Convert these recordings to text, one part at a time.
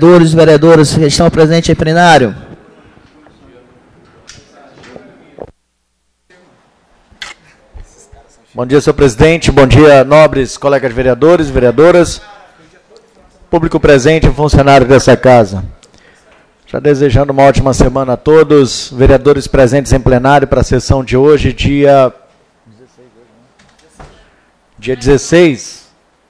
vereadores e vereadoras que estão presentes em plenário. Bom dia, senhor presidente. Bom dia, nobres colegas vereadores e vereadoras. Público presente e funcionário dessa casa. Já desejando uma ótima semana a todos. Vereadores presentes em plenário para a sessão de hoje, dia 16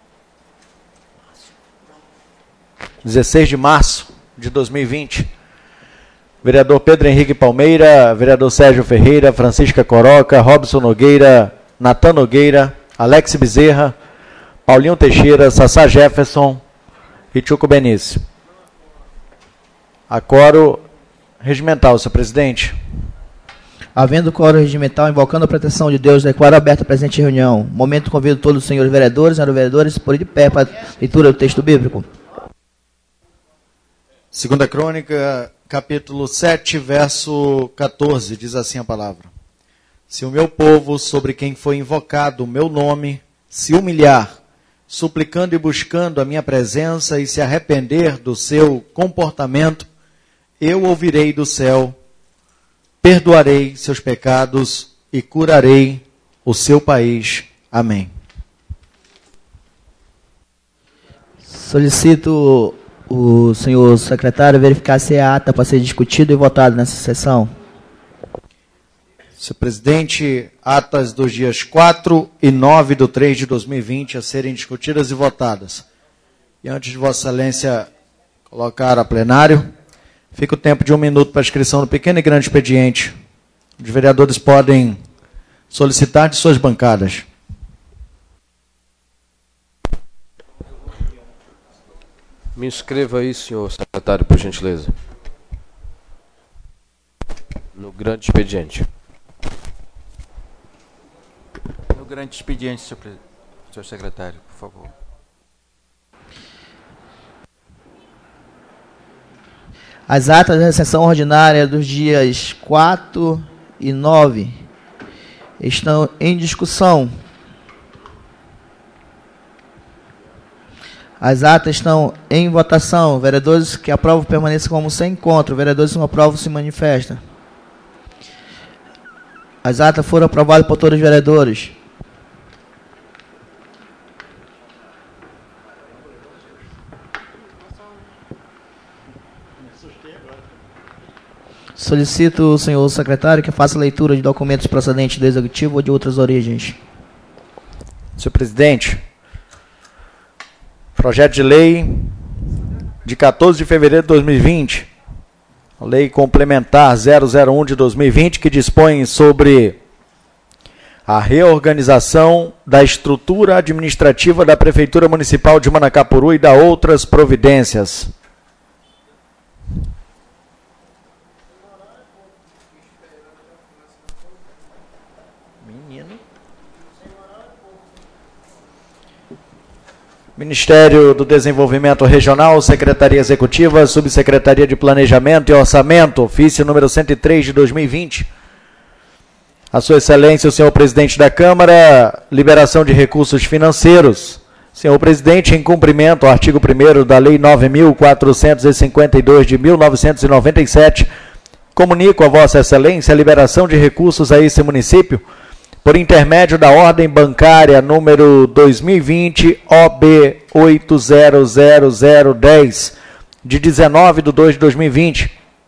de março de 2020. Vereador Pedro Henrique Palmeira, vereador Sérgio Ferreira, Francisca Coroca, Robson Nogueira, Natan Nogueira, Alex Bezerra, Paulinho Teixeira, Sassá Jefferson e Tchuco Benício. A quórum regimental, senhor presidente. Havendo quórum regimental, invocando a proteção de Deus, declaro aberta a presente reunião. Momento, convido todos os senhores vereadores e senhoras vereadoras por ir de pé para a leitura do texto bíblico. Segunda Crônica, capítulo 7, verso 14, diz assim a palavra. Se o meu povo, sobre quem foi invocado o meu nome, se humilhar, suplicando e buscando a minha presença e se arrepender do seu comportamento, eu ouvirei do céu, perdoarei seus pecados e curarei o seu país. Amém. Solicito o senhor secretário verificar se a ata para ser discutida e votada nessa sessão. Senhor presidente, atas dos dias 4 e 9 de 3 de 2020 a serem discutidas e votadas. E antes de Vossa Excelência colocar a plenário, fica o tempo de 1 minuto para a inscrição do pequeno e grande expediente. Os vereadores podem solicitar de suas bancadas. Me inscreva aí, senhor secretário, por gentileza. No grande expediente. No grande expediente, senhor secretário, por favor. As atas da sessão ordinária dos dias 4 e 9 estão em discussão. As atas estão em votação. Vereadores que aprovam permaneçam como sem encontro. Vereadores que não aprovam se manifestam. As atas foram aprovadas por todos os vereadores. Solicito o senhor secretário que faça leitura de documentos procedentes do Executivo ou de outras origens. Senhor presidente, projeto de lei de 14 de fevereiro de 2020, a lei complementar 001 de 2020, que dispõe sobre a reorganização da estrutura administrativa da Prefeitura Municipal de Manacapuru e da outras providências. Ministério do Desenvolvimento Regional, Secretaria Executiva, Subsecretaria de Planejamento e Orçamento, ofício número 103 de 2020. A Sua Excelência, o senhor presidente da Câmara, liberação de recursos financeiros. Senhor presidente, em cumprimento ao artigo 1º da Lei 9.452 de 1997, comunico a Vossa Excelência a liberação de recursos a esse município, por intermédio da ordem bancária número 2020 OB 800010, de 19 de 2 de 2020,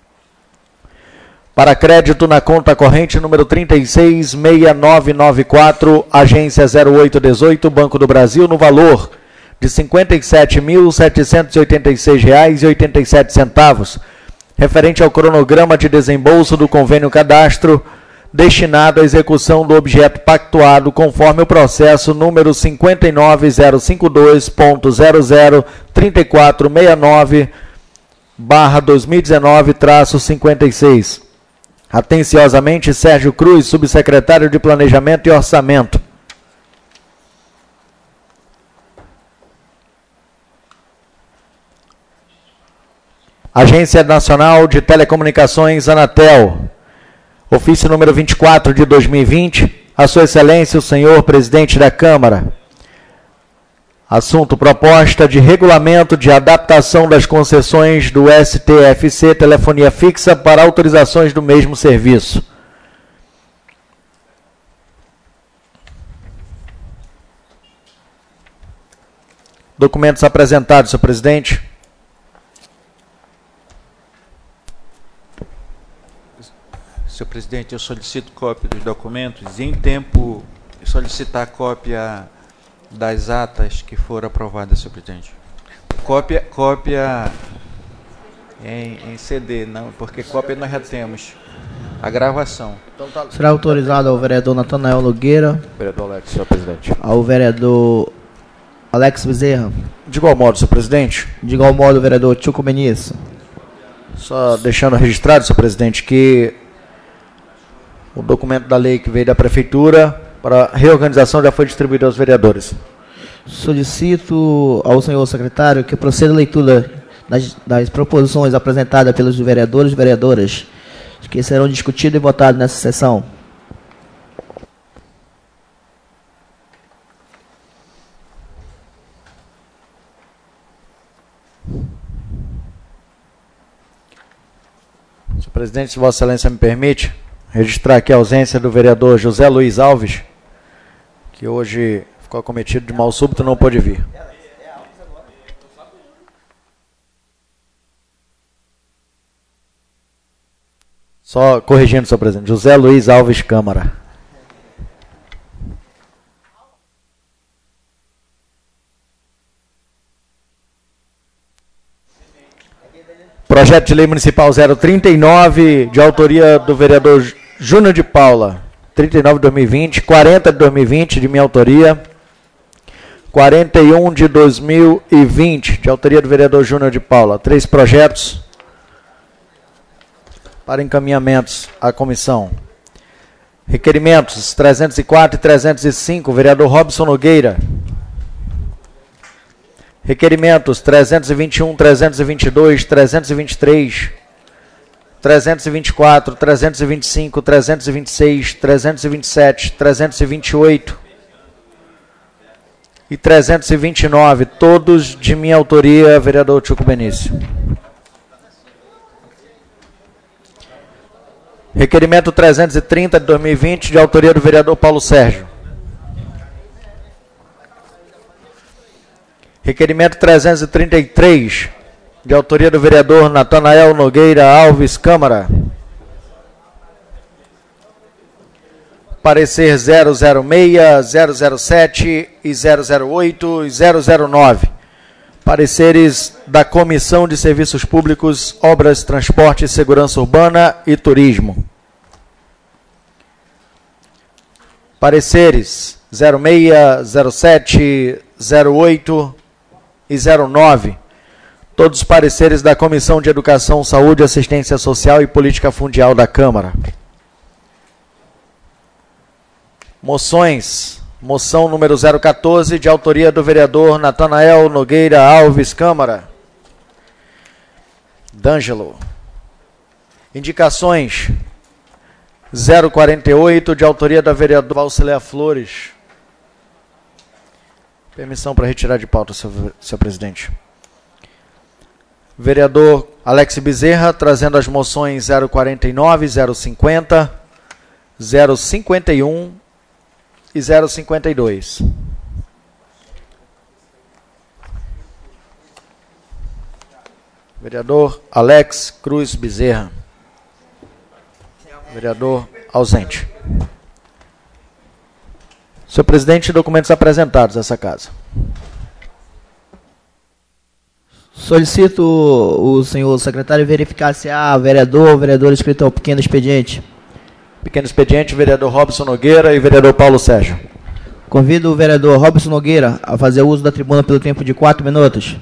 para crédito na conta corrente número 366994, agência 0818, Banco do Brasil, no valor de R$ 57.786,87, referente ao cronograma de desembolso do convênio cadastro, destinado à execução do objeto pactuado conforme o processo número 59052.003469/2019-56. Atenciosamente, Sérgio Cruz, subsecretário de Planejamento e Orçamento. Agência Nacional de Telecomunicações, Anatel. Ofício número 24 de 2020, a Sua Excelência, o senhor presidente da Câmara. Assunto: proposta de regulamento de adaptação das concessões do STFC Telefonia Fixa para autorizações do mesmo serviço. Documentos apresentados, senhor presidente. Senhor presidente, eu solicito cópia dos documentos e, em tempo, solicitar cópia das atas que foram aprovadas, senhor presidente. Cópia em CD, não, porque cópia nós já temos. A gravação. Será autorizado ao vereador Natanael Nogueira. Vereador Alex, senhor presidente. Ao vereador Alex Bezerra. De igual modo, senhor presidente. De igual modo, o vereador Tchuco Benício. Só deixando registrado, senhor presidente, que o documento da lei que veio da prefeitura para reorganização já foi distribuído aos vereadores. Solicito ao senhor secretário que proceda a leitura das proposições apresentadas pelos vereadores e vereadoras, que serão discutidas e votadas nessa sessão. Senhor presidente, se Vossa Excelência me permite, registrar aqui a ausência do vereador José Luiz Alves, que hoje ficou acometido de mal súbito e não pôde vir. Só corrigindo, senhor presidente, José Luiz Alves Câmara. Projeto de Lei Municipal 039, de autoria do vereador Júnior de Paula, 39 de 2020, 40 de 2020, de minha autoria, 41 de 2020, de autoria do vereador Júnior de Paula. 3 projetos para encaminhamentos à comissão. Requerimentos 304 e 305, vereador Robson Nogueira. Requerimentos 321, 322, 323, 324, 325, 326, 327, 328 e 329, todos de minha autoria, vereador Tchuco Benício. Requerimento 330 de 2020, de autoria do vereador Paulo Sérgio. Requerimento 333, de autoria do vereador Natanael Nogueira Alves Câmara. Parecer 006, 007 e 008 e 009. Pareceres da Comissão de Serviços Públicos, Obras, Transporte, Segurança Urbana e Turismo. Pareceres 06, 07, 08 e 09. Todos os pareceres da Comissão de Educação, Saúde, Assistência Social e Política Fundial da Câmara. Moções. Moção número 014, de autoria do vereador Natanael Nogueira Alves Câmara. D'Angelo. Indicações. 048, de autoria da vereadora Valcileia Flores. Permissão para retirar de pauta, senhor presidente. Vereador Alex Bezerra, trazendo as moções 049, 050, 051 e 052. Vereador Alex Cruz Bezerra. Vereador ausente. Senhor presidente, documentos apresentados nessa casa. Solicito o senhor secretário verificar se há vereador ou vereadora inscrito ao pequeno expediente. Pequeno expediente, vereador Robson Nogueira e vereador Paulo Sérgio. Convido o vereador Robson Nogueira a fazer uso da tribuna pelo tempo de 4 minutos.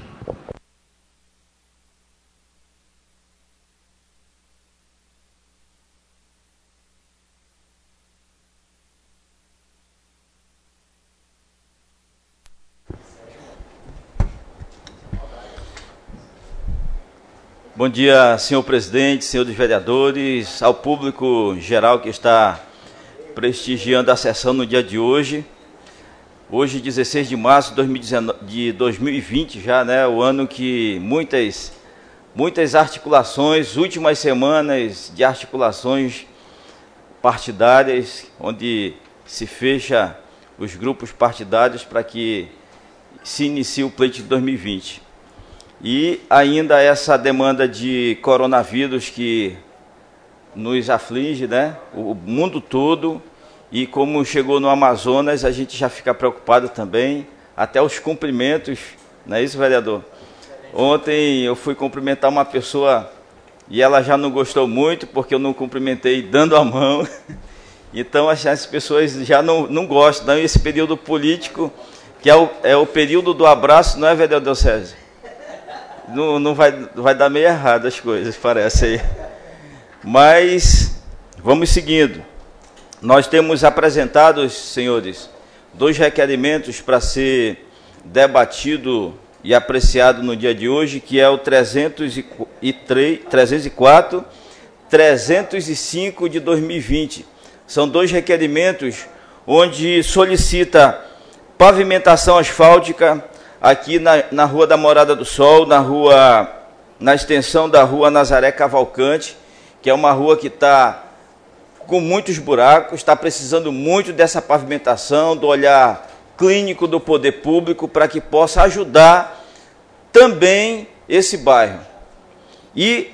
Bom dia, senhor presidente, senhores vereadores, ao público geral que está prestigiando a sessão no dia de hoje. Hoje, 16 de março de 2020, já, né? O ano que muitas articulações, últimas semanas de articulações partidárias, onde se fecha os grupos partidários para que se inicie o pleito de 2020. E ainda essa demanda de coronavírus que nos aflige, né? O mundo todo. E como chegou no Amazonas, a gente já fica preocupado também, até os cumprimentos, não é isso, vereador? Ontem eu fui cumprimentar uma pessoa e ela já não gostou muito, porque eu não cumprimentei dando a mão. Então as pessoas já não gostam. Então, esse período político, que é o período do abraço, não é, vereador César? Não vai dar meio errado as coisas, parece aí. Mas vamos seguindo. Nós temos apresentado, senhores, 2 requerimentos para ser debatido e apreciado no dia de hoje, que é o 304, 305 de 2020. São 2 requerimentos onde solicita pavimentação asfáltica aqui na Rua da Morada do Sol, na extensão da Rua Nazaré Cavalcante, que é uma rua que está com muitos buracos, está precisando muito dessa pavimentação, do olhar clínico do poder público, para que possa ajudar também esse bairro. E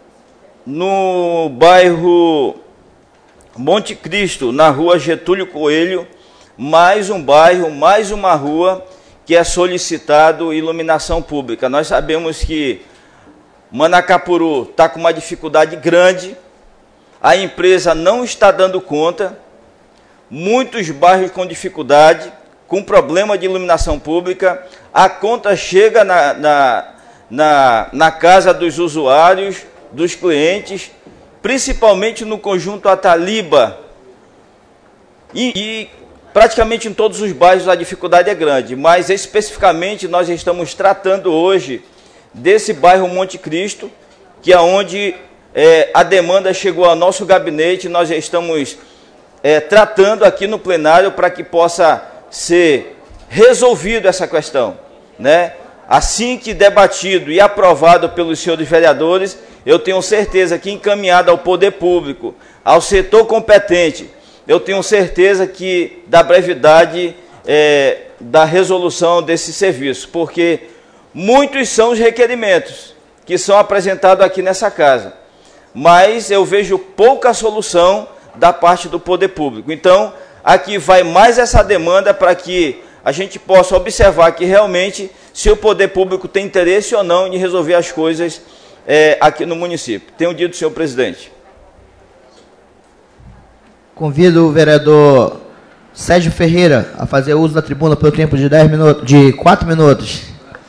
no bairro Monte Cristo, na Rua Getúlio Coelho, mais um bairro, mais uma rua que é solicitado iluminação pública. Nós sabemos que Manacapuru está com uma dificuldade grande, a empresa não está dando conta, muitos bairros com dificuldade, com problema de iluminação pública, a conta chega na casa dos usuários, dos clientes, principalmente no conjunto Ataliba, e praticamente em todos os bairros a dificuldade é grande, mas especificamente nós estamos tratando hoje desse bairro Monte Cristo, que é onde a demanda chegou ao nosso gabinete. Nós estamos tratando aqui no plenário para que possa ser resolvido essa questão, né? Assim que debatido e aprovado pelos senhores vereadores, eu tenho certeza que encaminhado ao poder público, ao setor competente, eu tenho certeza que da brevidade da resolução desse serviço, porque muitos são os requerimentos que são apresentados aqui nessa casa, mas eu vejo pouca solução da parte do poder público. Então, aqui vai mais essa demanda para que a gente possa observar que realmente se o poder público tem interesse ou não em resolver as coisas aqui no município. Tenho dito, senhor presidente. Convido o vereador Sérgio Ferreira a fazer uso da tribuna pelo tempo de 4 minutos.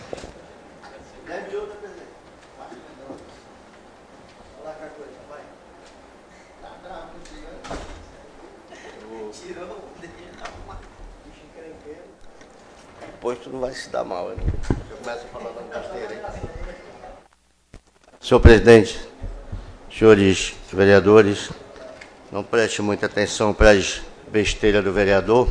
Depois tu não vai se dar mal, né? Eu começo a falar da besteira aí. Senhor presidente, senhores vereadores, não preste muita atenção para as besteiras do vereador.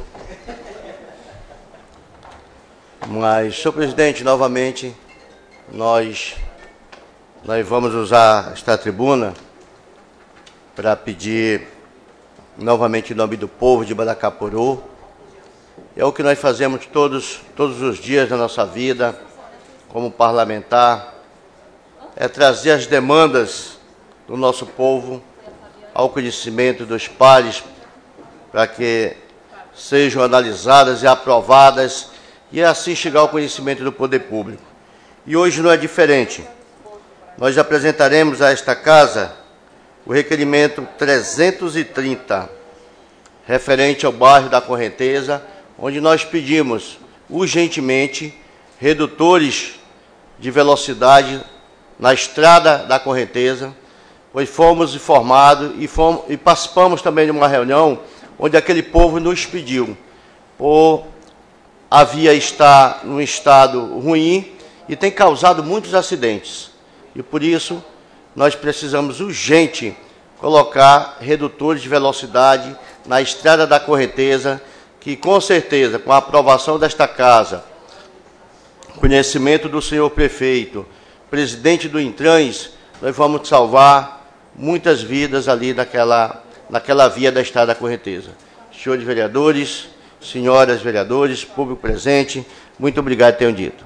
Mas, senhor presidente, novamente, nós vamos usar esta tribuna para pedir, novamente, em nome do povo de Manacapuru. É o que nós fazemos todos os dias da nossa vida, como parlamentar, é trazer as demandas do nosso povo ao conhecimento dos pares, para que sejam analisadas e aprovadas, e assim chegar ao conhecimento do poder público. E hoje não é diferente. Nós apresentaremos a esta casa o requerimento 330, referente ao bairro da Correnteza, onde nós pedimos urgentemente redutores de velocidade na estrada da Correnteza, pois fomos informados e participamos também de uma reunião onde aquele povo nos pediu, por a via está num estado ruim e tem causado muitos acidentes. E por isso nós precisamos urgente colocar redutores de velocidade na estrada da Correnteza, que, com certeza, com a aprovação desta casa, conhecimento do senhor prefeito, presidente do Intrans, nós vamos salvar muitas vidas ali naquela via da Estrada da Correnteza. Senhores vereadores, senhoras vereadores, público presente, muito obrigado por terem dito.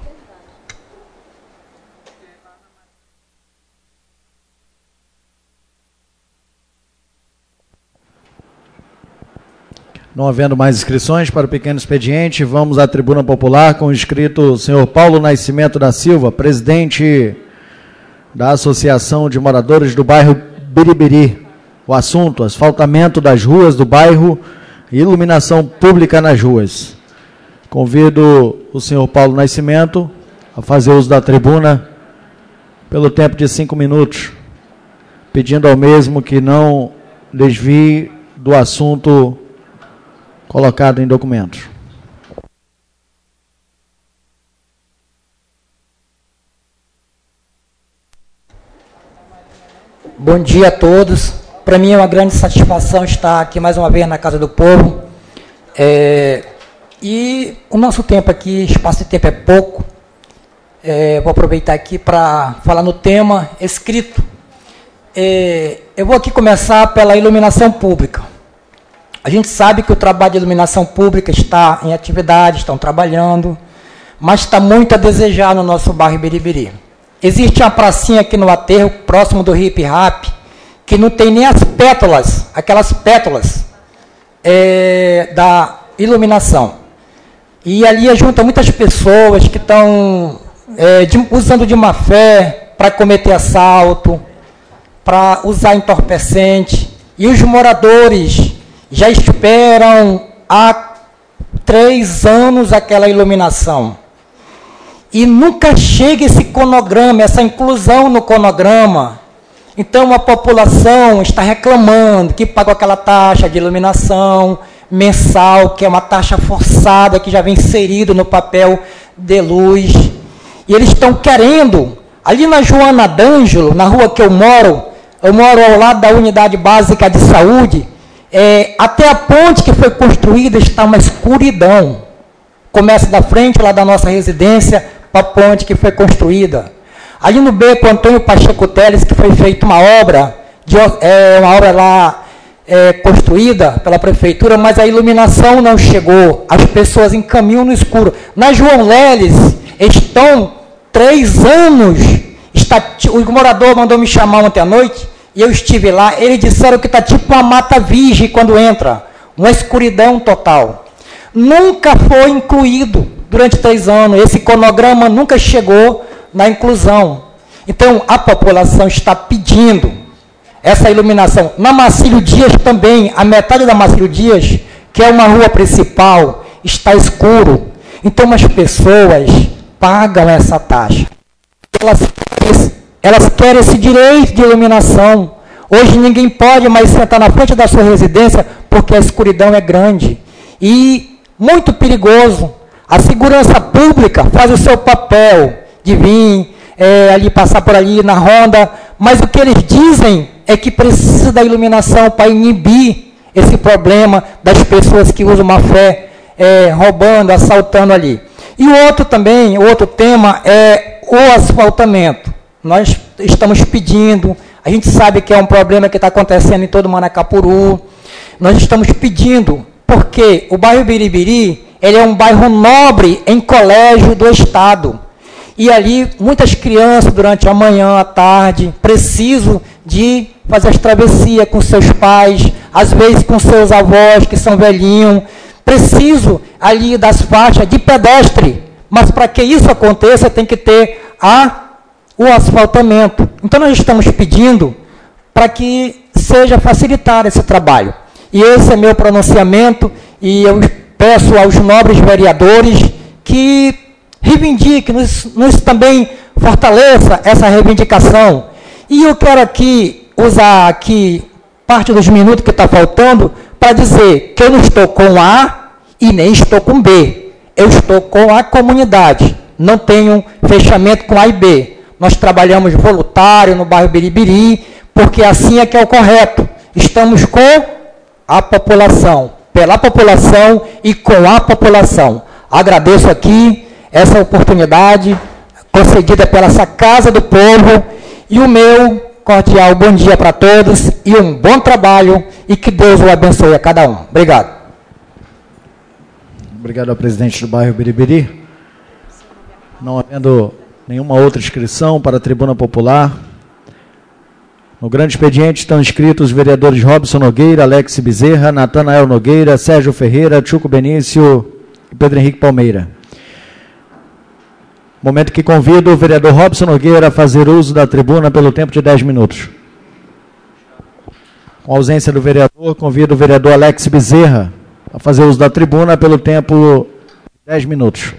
Não havendo mais inscrições para o pequeno expediente, vamos à tribuna popular com o inscrito senhor Paulo Nascimento da Silva, presidente da Associação de Moradores do bairro Biribiri. O assunto: asfaltamento das ruas do bairro e iluminação pública nas ruas. Convido o senhor Paulo Nascimento a fazer uso da tribuna pelo tempo de 5 minutos, pedindo ao mesmo que não desvie do assunto colocado em documentos. Bom dia a todos. Para mim é uma grande satisfação estar aqui mais uma vez na Casa do Povo. E o nosso tempo aqui, espaço de tempo é pouco. Vou aproveitar aqui para falar no tema escrito. Eu vou aqui começar pela iluminação pública. A gente sabe que o trabalho de iluminação pública está em atividade, estão trabalhando, mas está muito a desejar no nosso bairro Biribiri. Existe uma pracinha aqui no aterro, próximo do Hip Rap, que não tem nem as pétalas, aquelas pétalas da iluminação. E ali junta muitas pessoas que estão usando de má fé para cometer assalto, para usar entorpecente, e os moradores já esperam há 3 anos aquela iluminação. E nunca chega esse cronograma, essa inclusão no cronograma. Então a população está reclamando que pagou aquela taxa de iluminação mensal, que é uma taxa forçada, que já vem inserido no papel de luz. E eles estão querendo, ali na Joana D'Angelo, na rua que eu moro ao lado da Unidade Básica de Saúde, até a ponte que foi construída está uma escuridão. Começa da frente lá da nossa residência para a ponte que foi construída. Ali no beco Antônio Pacheco Teles, que foi feita uma obra, lá construída pela prefeitura, mas a iluminação não chegou. As pessoas encaminham no escuro. Na João Leles estão 3 anos. O morador mandou me chamar ontem à noite, e eu estive lá, eles disseram que está tipo uma mata virgem quando entra, uma escuridão total. Nunca foi incluído durante 3 anos, esse cronograma nunca chegou na inclusão. Então, a população está pedindo essa iluminação. Na Marcílio Dias também, a metade da Marcílio Dias, que é uma rua principal, está escuro. Então, as pessoas pagam essa taxa. Elas querem esse direito de iluminação. Hoje ninguém pode mais sentar na frente da sua residência porque a escuridão é grande. E muito perigoso. A segurança pública faz o seu papel de vir ali, passar por ali na ronda, mas o que eles dizem é que precisa da iluminação para inibir esse problema das pessoas que usam má fé, roubando, assaltando ali. E o outro tema é o asfaltamento. Nós estamos pedindo, a gente sabe que é um problema que está acontecendo em todo Manacapuru, nós estamos pedindo, porque o bairro Biribiri, ele é um bairro nobre em colégio do Estado, e ali muitas crianças durante a manhã, à tarde, precisam de fazer as travessias com seus pais, às vezes com seus avós que são velhinhos, precisam ali das faixas de pedestre, mas para que isso aconteça tem que ter o asfaltamento. Então nós estamos pedindo para que seja facilitado esse trabalho. E esse é meu pronunciamento, e eu peço aos nobres vereadores que reivindiquem, nos também fortaleça essa reivindicação. E eu quero aqui usar aqui parte dos minutos que está faltando para dizer que eu não estou com A e nem estou com B. Eu estou com a comunidade. Não tenho fechamento com A e B. Nós trabalhamos voluntário no bairro Biribiri, porque assim é que é o correto. Estamos com a população. pela população e com a população. Agradeço aqui essa oportunidade concedida pela essa Casa do Povo e o meu cordial bom dia para todos e um bom trabalho e que Deus o abençoe a cada um. Obrigado. Obrigado ao presidente do bairro Biribiri. Não havendo nenhuma outra inscrição para a tribuna popular, no grande expediente estão inscritos os vereadores Robson Nogueira, Alex Bezerra, Natanael Nogueira, Sérgio Ferreira, Chuco Benício e Pedro Henrique Palmeira. Momento que convido o vereador Robson Nogueira a fazer uso da tribuna pelo tempo de 10 minutos. Com a ausência do vereador, convido o vereador Alex Bezerra a fazer uso da tribuna pelo tempo de 10 minutos.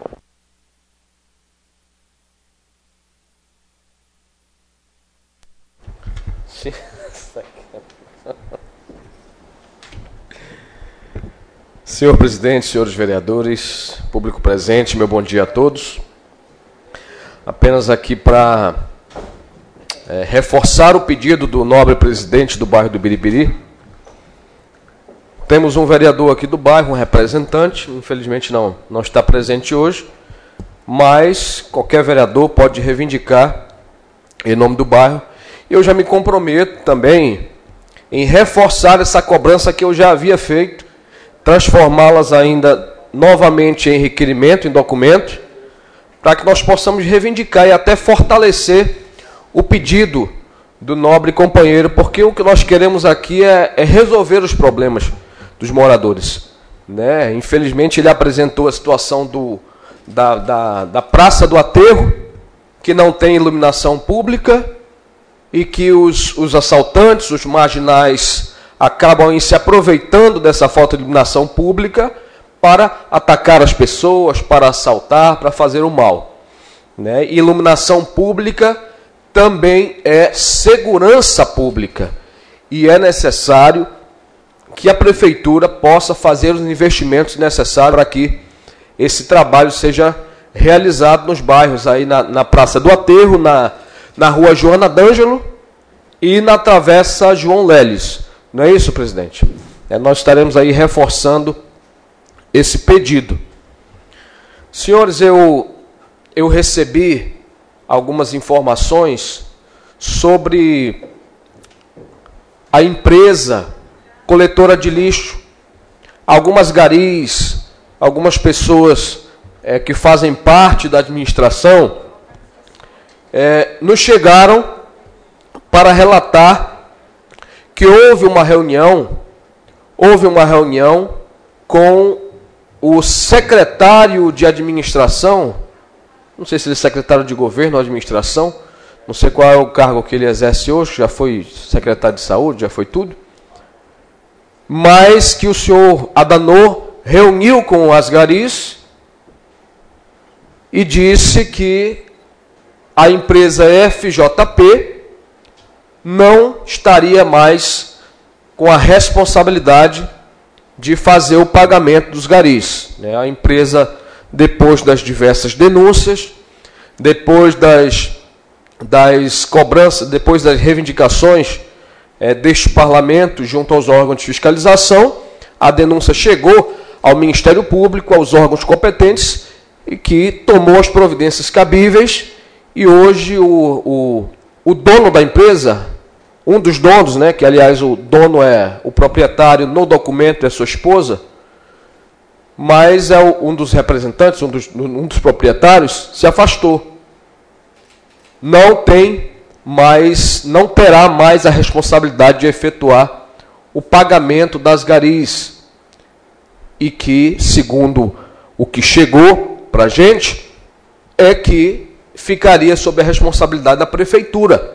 Senhor presidente, senhores vereadores, público presente, meu bom dia a todos. Apenas aqui para reforçar o pedido do nobre presidente do bairro do Biribiri. Temos um vereador aqui do bairro, um representante, infelizmente não está presente hoje, mas qualquer vereador pode reivindicar em nome do bairro. Eu já me comprometo também em reforçar essa cobrança que eu já havia feito, transformá-las ainda novamente em requerimento, em documento, para que nós possamos reivindicar e até fortalecer o pedido do nobre companheiro, porque o que nós queremos aqui é resolver os problemas dos moradores, né? Infelizmente ele apresentou a situação da Praça do Aterro, que não tem iluminação pública e que os assaltantes, os marginais, acabam se aproveitando dessa falta de iluminação pública para atacar as pessoas, para assaltar, para fazer o mal, né? Iluminação pública também é segurança pública e é necessário que a prefeitura possa fazer os investimentos necessários para que esse trabalho seja realizado nos bairros, aí na Praça do Aterro, na Rua Joana D'Ângelo e na Travessa João Leles. Não é isso, presidente? Nós estaremos aí reforçando esse pedido. Senhores, eu recebi algumas informações sobre a empresa coletora de lixo. Algumas garis, algumas pessoas que fazem parte da administração nos chegaram para relatar que houve uma reunião com o secretário de administração, não sei se ele é secretário de governo ou administração, não sei qual é o cargo que ele exerce hoje, já foi secretário de saúde, já foi tudo, mas que o senhor Adanor reuniu com as garis e disse que a empresa FJP não estaria mais com a responsabilidade de fazer o pagamento dos garis. A empresa, depois das diversas denúncias, depois das cobranças, depois das reivindicações deste parlamento junto aos órgãos de fiscalização, a denúncia chegou ao Ministério Público, aos órgãos competentes, e que tomou as providências cabíveis, e hoje o dono da empresa, um dos donos, que aliás o dono o proprietário no documento é sua esposa, mas um dos representantes, um dos proprietários, se afastou. Não terá mais a responsabilidade de efetuar o pagamento das garis. E que, segundo o que chegou para a gente, é que ficaria sob a responsabilidade da prefeitura.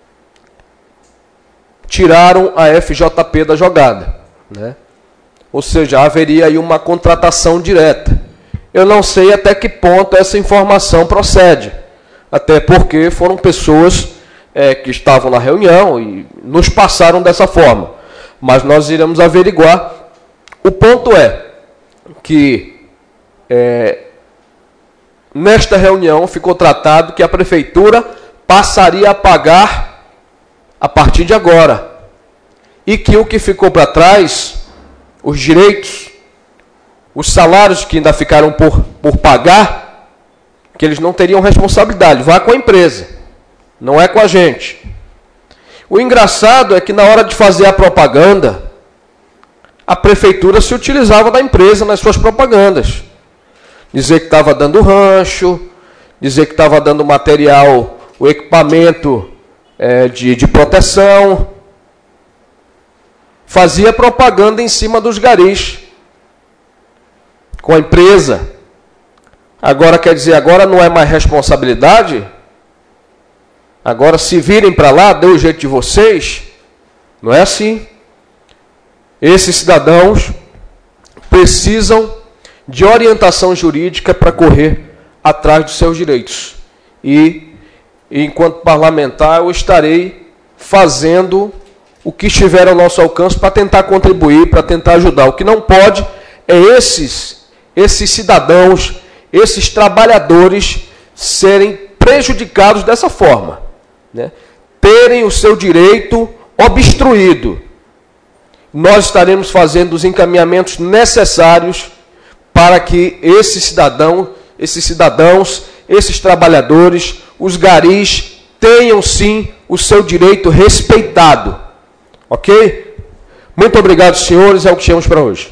Tiraram a FJP da jogada, Ou seja, haveria aí uma contratação direta. Eu não sei até que ponto essa informação procede, até porque foram pessoas que estavam na reunião e nos passaram dessa forma. Mas nós iremos averiguar. O ponto é que nesta reunião ficou tratado que a prefeitura passaria a pagar a partir de agora. E que o que ficou para trás, os direitos, os salários que ainda ficaram por pagar, que eles não teriam responsabilidade. Vá com a empresa, não é com a gente. O engraçado é que na hora de fazer a propaganda, a prefeitura se utilizava da empresa nas suas propagandas. Dizer que estava dando rancho, dizer que estava dando material, o equipamento de proteção. Fazia propaganda em cima dos garis, com a empresa. Agora, quer dizer, agora não é mais responsabilidade? Agora se virem para lá, dê o jeito de vocês? Não é assim. Esses cidadãos precisam de orientação jurídica para correr atrás dos seus direitos. E enquanto parlamentar, eu estarei fazendo o que estiver ao nosso alcance para tentar contribuir, para tentar ajudar. O que não pode é esses cidadãos, esses trabalhadores serem prejudicados dessa forma, né? Terem o seu direito obstruído. Nós estaremos fazendo os encaminhamentos necessários para que esses cidadãos, esses trabalhadores, os garis, tenham sim o seu direito respeitado. Ok? Muito obrigado, senhores. É o que tínhamos para hoje.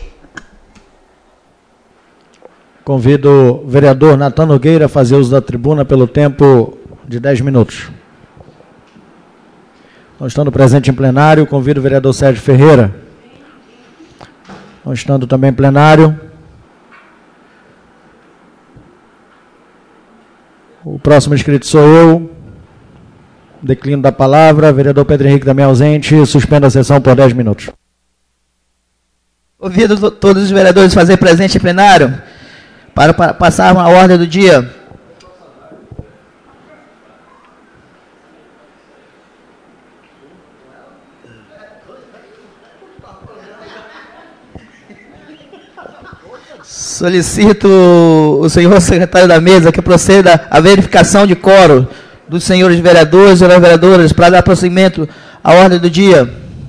Convido o vereador Natan Nogueira a fazer uso da tribuna pelo tempo de 10 minutos. Não estando presente em plenário, convido o vereador Sérgio Ferreira. Não estando também em plenário, o próximo inscrito sou eu. Declino da palavra. Vereador Pedro Henrique também ausente. Suspendo a sessão por 10 minutos. Ouvido todos os vereadores fazer presente em plenário, para passar a ordem do dia. Solicito o senhor secretário da mesa que proceda à verificação de quórum dos senhores vereadores e das vereadoras para dar prosseguimento à ordem do dia.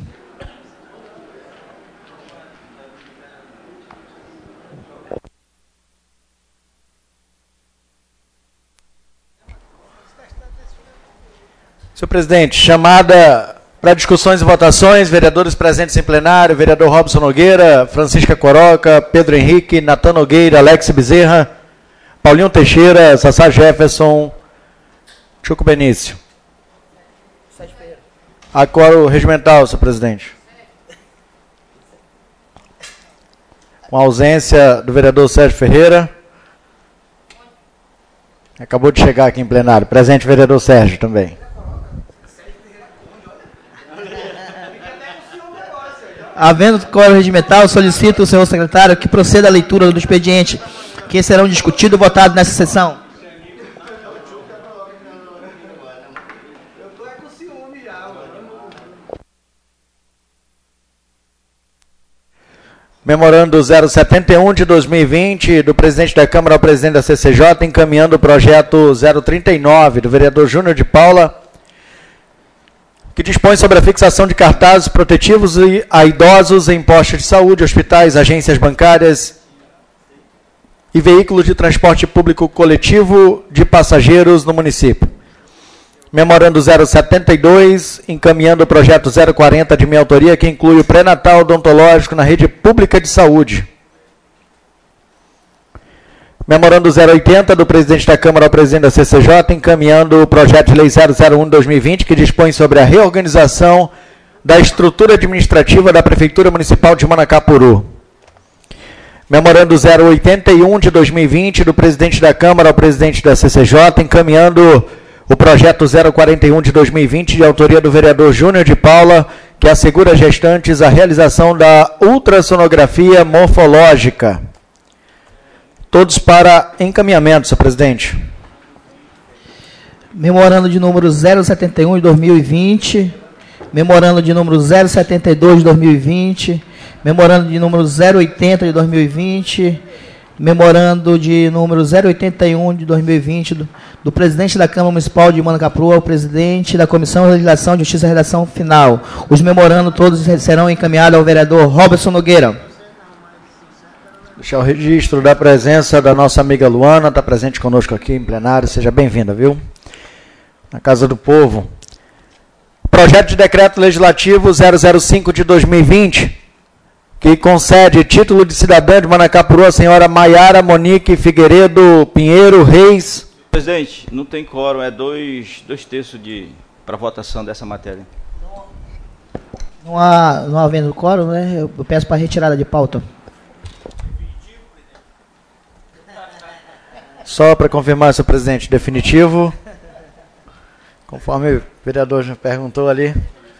Senhor presidente, chamada para discussões e votações, vereadores presentes em plenário, vereador Robson Nogueira, Francisca Coroca, Pedro Henrique, Natan Nogueira, Alex Bezerra, Paulinho Teixeira, Sassá Jefferson, Chuco Benício. Quórum regimental, senhor presidente. Com a ausência do vereador Sérgio Ferreira. Acabou de chegar aqui em plenário. Presente vereador Sérgio também. Havendo quórum regimental, solicito o senhor secretário que proceda à leitura do expediente, que serão discutidos e votados nessa sessão. Memorando 071 de 2020, do presidente da Câmara ao presidente da CCJ, encaminhando o projeto 039 do vereador Júnior de Paula, que dispõe sobre a fixação de cartazes protetivos a idosos em postos de saúde, hospitais, agências bancárias e veículos de transporte público coletivo de passageiros no município. Memorando 072, encaminhando o projeto 040 de minha autoria, que inclui o pré-natal odontológico na rede pública de saúde. Memorando 080, do presidente da Câmara ao presidente da CCJ, encaminhando o projeto de lei 001 de 2020, que dispõe sobre a reorganização da estrutura administrativa da Prefeitura Municipal de Manacapuru. Memorando 081 de 2020, do presidente da Câmara ao presidente da CCJ, encaminhando o projeto 041 de 2020, de autoria do vereador Júnior de Paula, que assegura às gestantes a realização da ultrassonografia morfológica. Todos para encaminhamento, senhor presidente. Memorando de número 071 de 2020, memorando de número 072 de 2020, memorando de número 080 de 2020, memorando de número 081 de 2020, do presidente da Câmara Municipal de Manacapuru ao presidente da Comissão de Legislação, Justiça e Redação Final. Os memorandos todos serão encaminhados ao vereador Robson Nogueira. Deixar o registro da presença da nossa amiga Luana, está presente conosco aqui em plenário. Seja bem-vinda, viu? Na Casa do Povo. Projeto de Decreto Legislativo 005 de 2020, que concede título de cidadã de Manacapuru à senhora Maiara Monique Figueiredo Pinheiro Reis. Presidente, não tem quórum, é dois terços para votação dessa matéria. Não havendo quórum, né? Eu peço para retirada de pauta. Só para confirmar, senhor presidente, definitivo. Conforme o vereador já perguntou ali.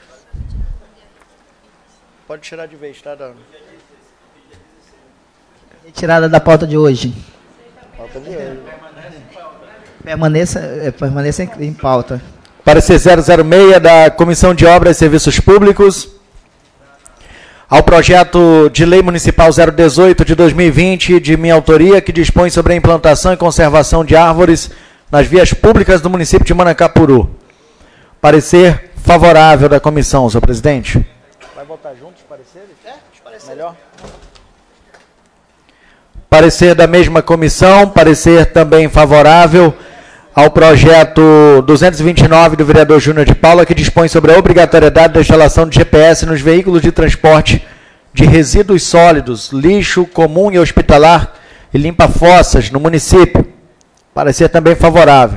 Pode tirar de vez, tá, Dona? Retirada da pauta de hoje. Pauta de hoje. Permaneça em pauta. Parecer 006 da Comissão de Obras e Serviços Públicos. Ao projeto de lei municipal 018 de 2020, de minha autoria, que dispõe sobre a implantação e conservação de árvores nas vias públicas do município de Manacapuru. Parecer favorável da comissão, senhor presidente. Vai votar juntos os pareceres? Os pareceres. Melhor. Parecer da mesma comissão, parecer também favorável ao projeto 229 do vereador Júnior de Paula, que dispõe sobre a obrigatoriedade da instalação de GPS nos veículos de transporte de resíduos sólidos, lixo comum e hospitalar e limpa-fossas no município. Parecer também favorável.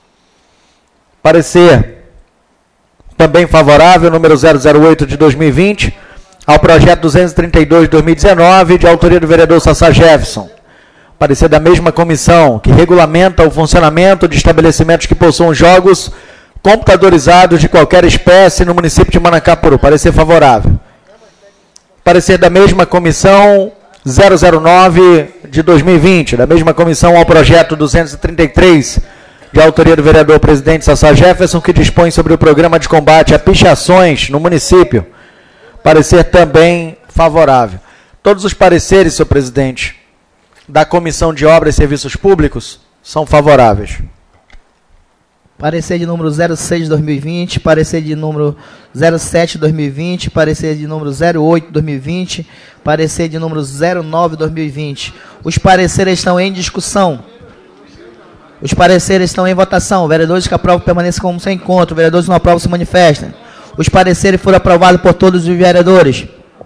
Parecer também favorável, número 008 de 2020, ao projeto 232 de 2019, de autoria do vereador Sassá Jefferson. Parecer da mesma comissão, que regulamenta o funcionamento de estabelecimentos que possuam jogos computadorizados de qualquer espécie no município de Manacapuru. Parecer favorável. Parecer da mesma comissão 009 de 2020, da mesma comissão ao projeto 233, de autoria do vereador presidente Sassá Jefferson, que dispõe sobre o programa de combate a pichações no município. Parecer também favorável. Todos os pareceres, senhor presidente, da Comissão de Obras e Serviços Públicos são favoráveis. Parecer de número 06 de 2020, parecer de número 07 de 2020, parecer de número 08 de 2020, parecer de número 09 de 2020. Os pareceres estão em discussão. Os pareceres estão em votação. Vereadores que aprovam permaneçam como sem encontro. Vereadores que não aprovam se manifestem. Os pareceres foram aprovados por todos os vereadores.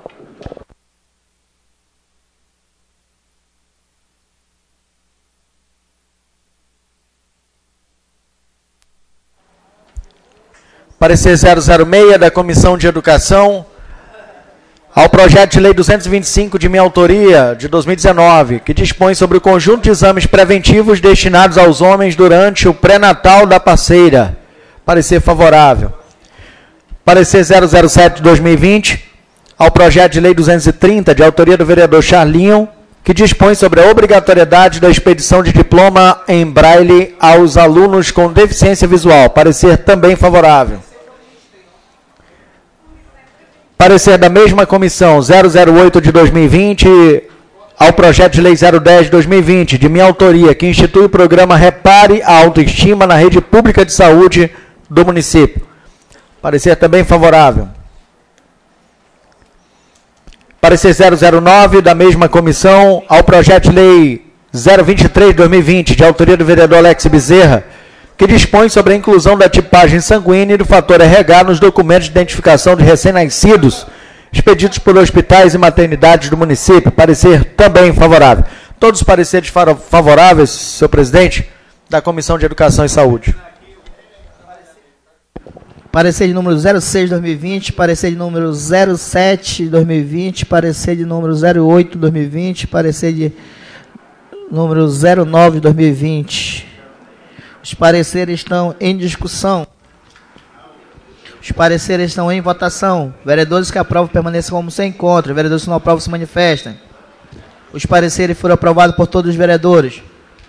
Parecer 006 da Comissão de Educação ao projeto de lei 225 de minha autoria, de 2019, que dispõe sobre o conjunto de exames preventivos destinados aos homens durante o pré-natal da parceira. Parecer favorável. Parecer 007 de 2020 ao projeto de lei 230, de autoria do vereador Charlinho, que dispõe sobre a obrigatoriedade da expedição de diploma em braille aos alunos com deficiência visual. Parecer também favorável. Parecer da mesma comissão 008 de 2020 ao projeto de lei 010 de 2020, de minha autoria, que institui o programa Repare a Autoestima na Rede Pública de Saúde do município. Parecer também favorável. Parecer 009 da mesma comissão ao projeto de lei 023 de 2020, de autoria do vereador Alex Bezerra, que dispõe sobre a inclusão da tipagem sanguínea e do fator RH nos documentos de identificação de recém-nascidos expedidos por hospitais e maternidades do município. Parecer também favorável. Todos os pareceres favoráveis, senhor presidente, da Comissão de Educação e Saúde. Parecer de número 06 de 2020, parecer de número 07 de 2020, parecer de número 08 de 2020, parecer de número 09 de 2020. Os pareceres estão em discussão. Os pareceres estão em votação. Vereadores que aprovam permaneçam como sem encontro. Vereadores que não aprovam se manifestem. Os pareceres foram aprovados por todos os vereadores.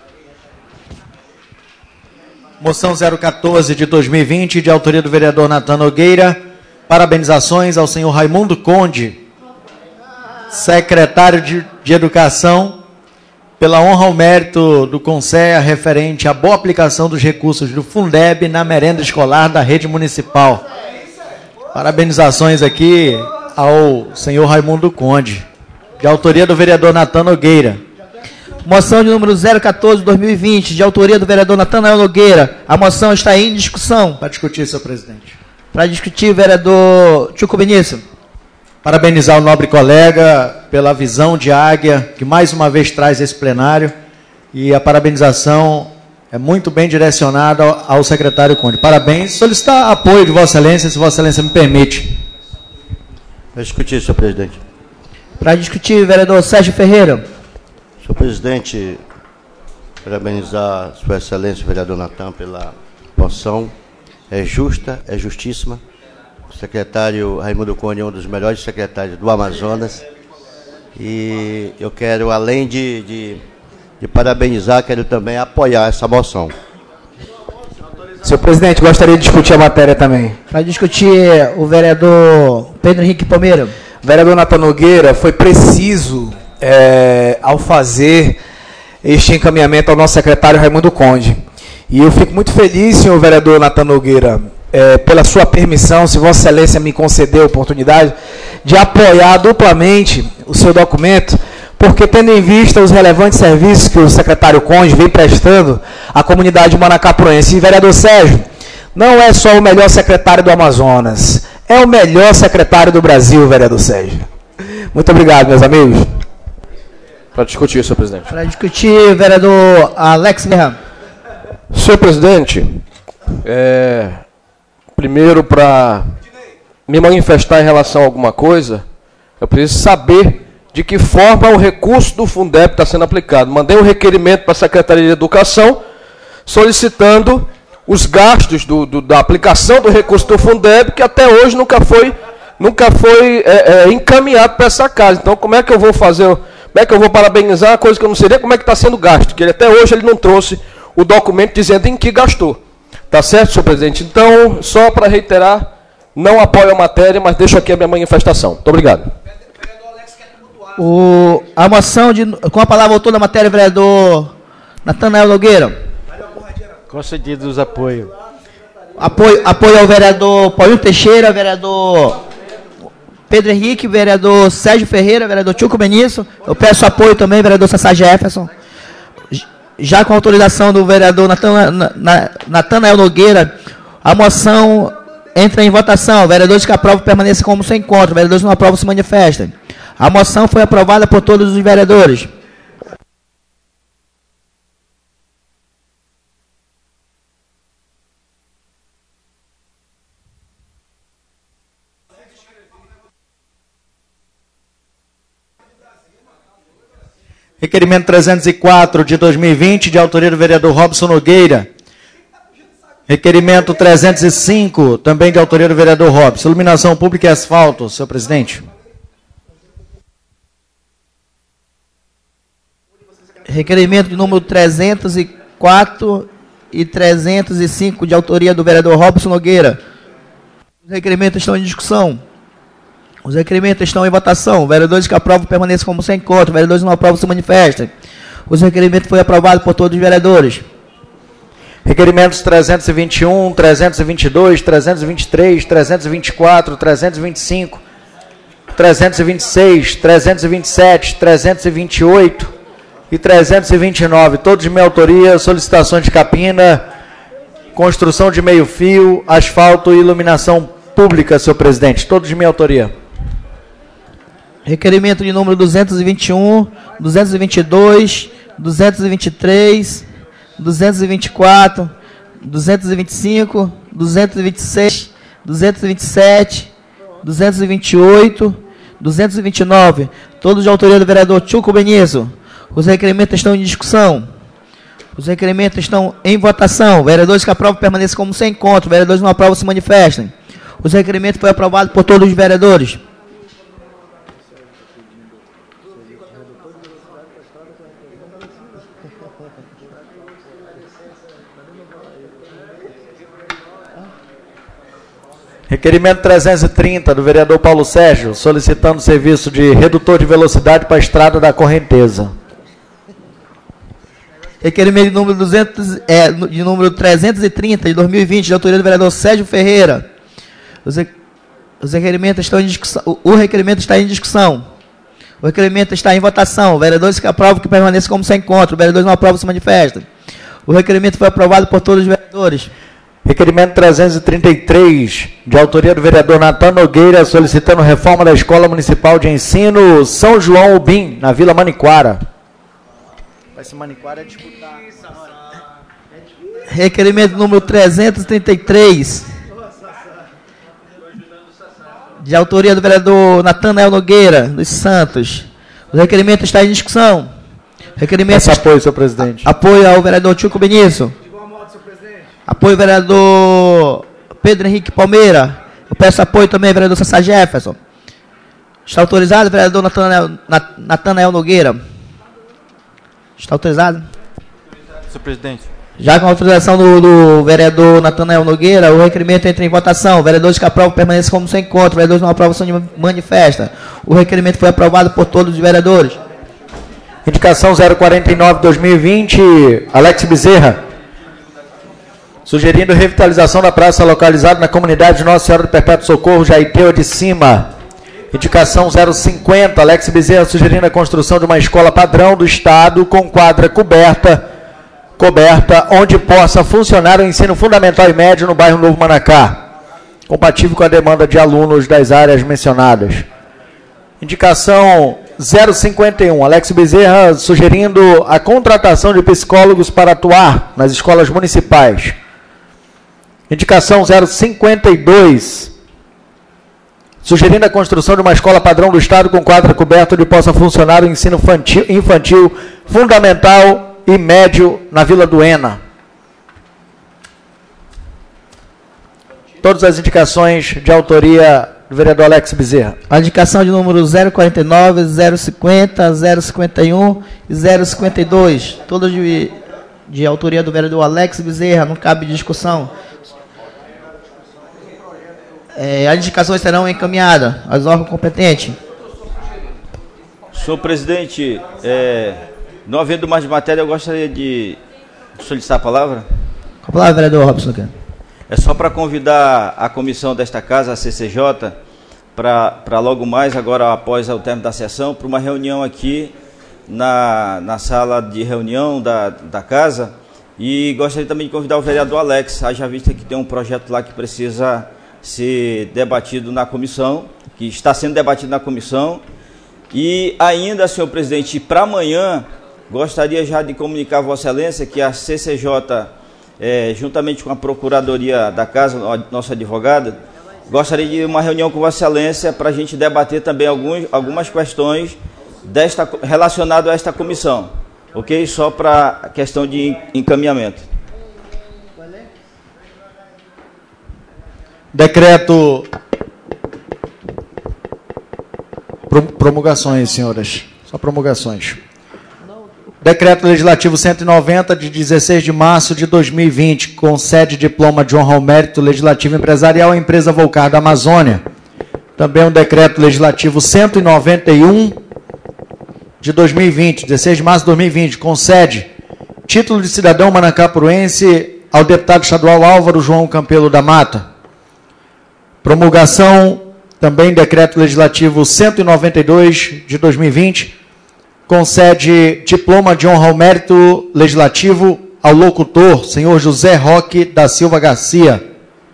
Moção 014 de 2020, de autoria do vereador Natan Nogueira. Parabenizações ao senhor Raimundo Conde, secretário de Educação, pela honra ao mérito do Conselho referente à boa aplicação dos recursos do Fundeb na merenda escolar da rede municipal. Parabenizações aqui ao senhor Raimundo Conde. de autoria do vereador Natan Nogueira. Moção de número 014/2020, de autoria do vereador Natanael Nogueira. A moção está em discussão. Para discutir, senhor presidente. Para discutir, vereador Tchuco Benício. Parabenizar o nobre colega pela visão de águia que mais uma vez traz esse plenário, e a parabenização é muito bem direcionada ao secretário Conde. Parabéns. Solicitar apoio de Vossa Excelência, se Vossa Excelência me permite. Para discutir, senhor presidente. Para discutir, vereador Sérgio Ferreira. Senhor presidente, parabenizar Sua Excelência, o vereador Natan, pela moção. É justa, é justíssima. O secretário Raimundo Conde é um dos melhores secretários do Amazonas. E eu quero, além de parabenizar, quero também apoiar essa moção. Senhor presidente, gostaria de discutir a matéria também. Para discutir, o vereador Pedro Henrique Palmeira. O vereador Natan Nogueira foi preciso ao fazer este encaminhamento ao nosso secretário Raimundo Conde. E eu fico muito feliz, senhor vereador Natan Nogueira, pela sua permissão, se Vossa Excelência me conceder a oportunidade, de apoiar duplamente o seu documento, porque tendo em vista os relevantes serviços que o secretário Conde vem prestando à comunidade manacapuense. E, vereador Sérgio, não é só o melhor secretário do Amazonas, é o melhor secretário do Brasil, vereador Sérgio. Muito obrigado, meus amigos. Para discutir, senhor presidente. Para discutir, vereador Alex Guerra. Senhor presidente, primeiro, para me manifestar em relação a alguma coisa, eu preciso saber de que forma o recurso do Fundeb está sendo aplicado. Mandei um requerimento para a Secretaria de Educação solicitando os gastos da aplicação do recurso do Fundeb, que até hoje nunca foi encaminhado para essa casa. Então, como é que eu vou fazer, como é que eu vou parabenizar uma coisa que eu não sei nem como é que está sendo gasto, que até hoje ele não trouxe o documento dizendo em que gastou. Tá certo, senhor presidente? Então, só para reiterar, não apoio a matéria, mas deixo aqui a minha manifestação. Muito obrigado. A moção com a palavra autor da matéria, vereador Natanael Nogueira. Concedidos apoio. Apoio ao vereador Paulinho Teixeira, vereador Pedro Henrique, vereador Sérgio Ferreira, vereador Tchuco Benício. Eu peço apoio também, vereador Sassá Jefferson. Já com a autorização do vereador Natanael Nogueira, a moção entra em votação. Vereadores que aprovam permaneçam como se encontram. Vereadores que não aprovam se manifestem. A moção foi aprovada por todos os vereadores. Requerimento 304 de 2020, de autoria do vereador Robson Nogueira. Requerimento 305, também de autoria do vereador Robson. Iluminação pública e asfalto, senhor presidente. Requerimento de número 304 e 305, de autoria do vereador Robson Nogueira. Os requerimentos estão em discussão. Os requerimentos estão em votação. Vereadores que aprovam permaneçam como se encontram. Vereadores que não aprovam se manifestem. Os requerimentos foram aprovados por todos os vereadores. Requerimentos 321, 322, 323, 324, 325, 326, 327, 328 e 329. Todos de minha autoria, solicitações de capina, construção de meio-fio, asfalto e iluminação pública, senhor presidente. Todos de minha autoria. Requerimento de número 221, 222, 223, 224, 225, 226, 227, 228, 229. Todos de autoria do vereador Tchuco Benício. Os requerimentos estão em discussão. Os requerimentos estão em votação. Vereadores que aprovam permaneçam como se encontram. Vereadores que não aprovam se manifestem. Os requerimentos foram aprovados por todos os vereadores. Requerimento 330, do vereador Paulo Sérgio, solicitando serviço de redutor de velocidade para a estrada da Correnteza. Requerimento de número, de número 330, de 2020, de autoria do vereador Sérgio Ferreira. Os requerimentos estão em discussão. O requerimento está em discussão. O requerimento está em votação. Vereadores que aprovam, que permaneçam como se encontra. Vereadores não aprovam, se manifestam. O requerimento foi aprovado por todos os vereadores. Requerimento 333, de autoria do vereador Natan Nogueira, solicitando reforma da Escola Municipal de Ensino São João Ubim, na Vila Maniquara. Vai se Maniquara disputar. Requerimento número 333, de autoria do vereador Natanael Nogueira dos Santos. O requerimento está em discussão. Requerimento. Peço apoio, senhor presidente. Apoio ao vereador Tchuco Benício. Apoio ao vereador Pedro Henrique Palmeira. Eu peço apoio também ao vereador Sassá Jefferson. Está autorizado, vereador Natanael Nogueira? Está autorizado? Senhor presidente. Já com a autorização do vereador Natanael Nogueira, o requerimento entra em votação. Vereadores que aprovam permanecem como se encontra. Vereadores não aprovam, se manifesta. O requerimento foi aprovado por todos os vereadores. Indicação 049-2020, Alex Bezerra. Sugerindo revitalização da praça localizada na comunidade Nossa Senhora do Perpétuo Socorro, Jaiteua de Cima. Indicação 050, Alex Bezerra, sugerindo a construção de uma escola padrão do Estado com quadra coberta, onde possa funcionar o ensino fundamental e médio no bairro Novo Manacá, compatível com a demanda de alunos das áreas mencionadas. Indicação 051, Alex Bezerra, sugerindo a contratação de psicólogos para atuar nas escolas municipais. Indicação 052, sugerindo a construção de uma escola padrão do Estado com quadra coberta onde possa funcionar o ensino infantil, fundamental e médio na Vila Duena. Todas as indicações de autoria do vereador Alex Bezerra. A indicação de número 049, 050, 051 e 052. Todas de autoria do vereador Alex Bezerra. Não cabe discussão. As indicações serão encaminhadas aos órgãos competentes. Senhor presidente, não havendo mais matéria, eu gostaria de solicitar a palavra. Com a palavra, vereador Robson. É só para convidar a comissão desta casa, a CCJ, para logo mais, agora após o término da sessão, para uma reunião aqui na sala de reunião da casa. E gostaria também de convidar o vereador Alex, haja vista que tem um projeto lá que precisa ser debatido na comissão, que está sendo debatido na comissão. E ainda, senhor presidente, para amanhã, gostaria já de comunicar a Vossa Excelência que a CCJ, juntamente com a Procuradoria da Casa, nossa advogada, gostaria de uma reunião com Vossa Excelência para a gente debater também algumas questões relacionadas a esta comissão, ok? Só para a questão de encaminhamento. Decreto. Promulgações, senhoras. Só promulgações. Decreto Legislativo 190, de 16 de março de 2020, concede diploma de honra ao mérito legislativo empresarial à empresa Volcar da Amazônia. Também o Decreto Legislativo 191, de 2020, 16 de março de 2020, concede título de cidadão manacapuruense ao deputado estadual Álvaro João Campelo da Mata. Promulgação, também Decreto Legislativo 192, de 2020, concede diploma de honra ao mérito legislativo ao locutor, senhor José Roque da Silva Garcia.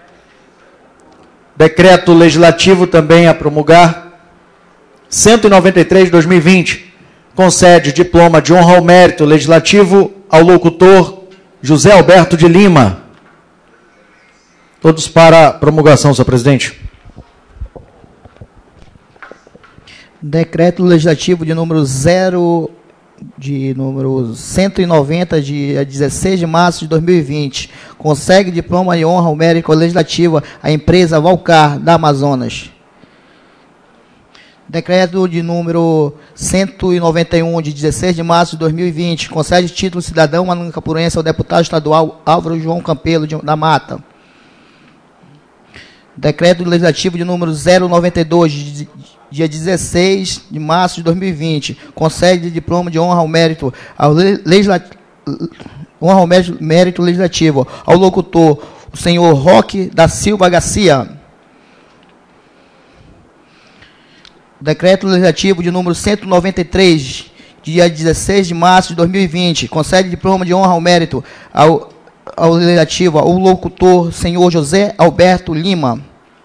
Decreto Legislativo também a promulgar, 193 de 2020, concede diploma de honra ao mérito legislativo ao locutor José Alberto de Lima. Todos para promulgação, senhor presidente. Decreto Legislativo de número 190, de 16 de março de 2020, concede diploma de honra ao mérito legislativo à empresa Volcar da Amazonas. Decreto de número 191, de 16 de março de 2020, concede título de cidadão manacapuruense ao deputado estadual Álvaro João Campelo da Mata. Decreto Legislativo de número 092, de dia 16 de março de 2020, concede diploma de honra ao mérito mérito legislativo ao locutor, o senhor Roque da Silva Garcia. Decreto Legislativo de número 193, dia 16 de março de 2020, concede diploma de honra ao mérito ao Legislativo, ao locutor senhor José Alberto Lima.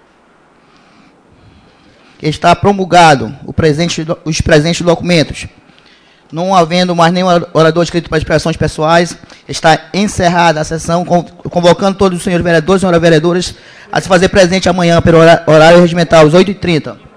Está promulgado os presentes documentos. Não havendo mais nenhum orador inscrito para expressões pessoais, está encerrada a sessão, convocando todos os senhores vereadores e senhoras vereadoras a se fazer presente amanhã pelo horário regimental, às 8h30.